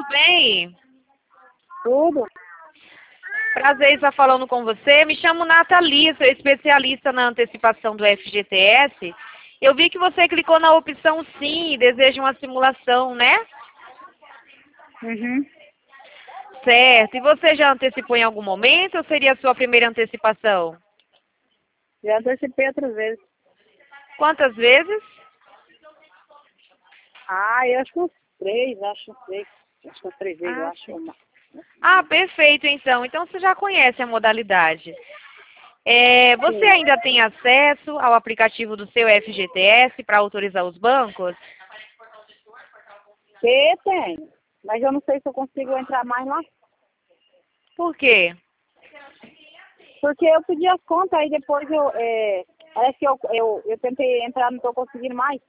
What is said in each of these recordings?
bem? Tudo. Prazer em estar falando com você. Me chamo Nathalie, sou especialista na antecipação do FGTS. Eu vi que você clicou na opção sim e deseja uma simulação, né? Uhum. Certo. E você já antecipou em algum momento ou seria a sua primeira antecipação? Já antecipei outras vezes. Quantas vezes? Eu acho que uns três, acho que uns três vezes, eu acho. Sim. Perfeito, então. Então você já conhece a modalidade. Você Sim. ainda tem acesso ao aplicativo do seu FGTS para autorizar os bancos? Tem, mas eu não sei se eu consigo entrar mais lá. Por quê? Porque eu pedi as contas, aí depois parece que eu tentei entrar, não estou conseguindo mais.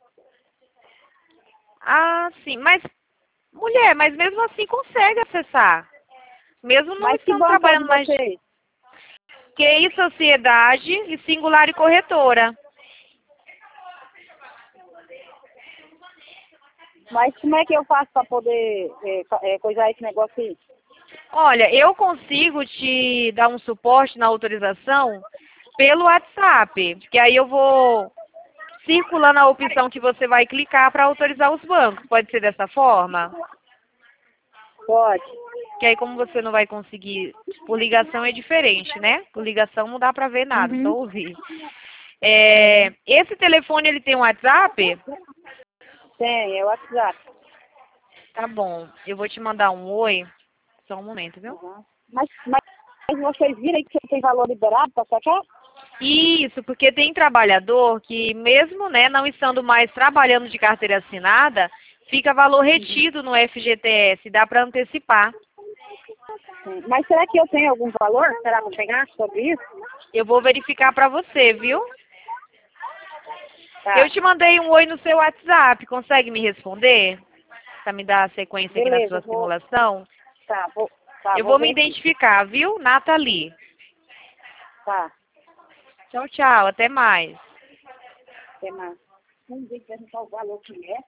Sim. Mas mesmo assim consegue acessar. Mesmo não Mas que estando banco é de trabalhando mais. vocês? QI Sociedade e Singular e Corretora. Mas como é que eu faço para poder coisar esse negócio aí? Olha, eu consigo te dar um suporte na autorização pelo WhatsApp, que aí eu vou circulando a opção que você vai clicar para autorizar os bancos. Pode ser dessa forma? Pode. Que aí como você não vai conseguir, por ligação é diferente, né? Por ligação não dá para ver nada, só Uhum. ouvir. Esse telefone ele tem um WhatsApp? Tem, é o WhatsApp. Tá bom, eu vou te mandar um oi. Só um momento, viu? Uhum. Mas vocês viram aí que tem valor liberado para sacar? Isso, porque tem trabalhador que mesmo, né, não estando mais trabalhando de carteira assinada, fica valor retido no FGTS, dá para antecipar. Sim. Mas será que eu tenho algum valor? Será que eu pegar sobre isso? Eu vou verificar para você, viu? Tá. Eu te mandei um oi no seu WhatsApp, consegue me responder? Para me dar a sequência aqui na Beleza, sua simulação? Tá, Eu vou vou me ver aqui. identificar, viu? Nathalie. Tá, Tchau, tchau, até mais. até mais. Vamos ver se perguntar o valor que é.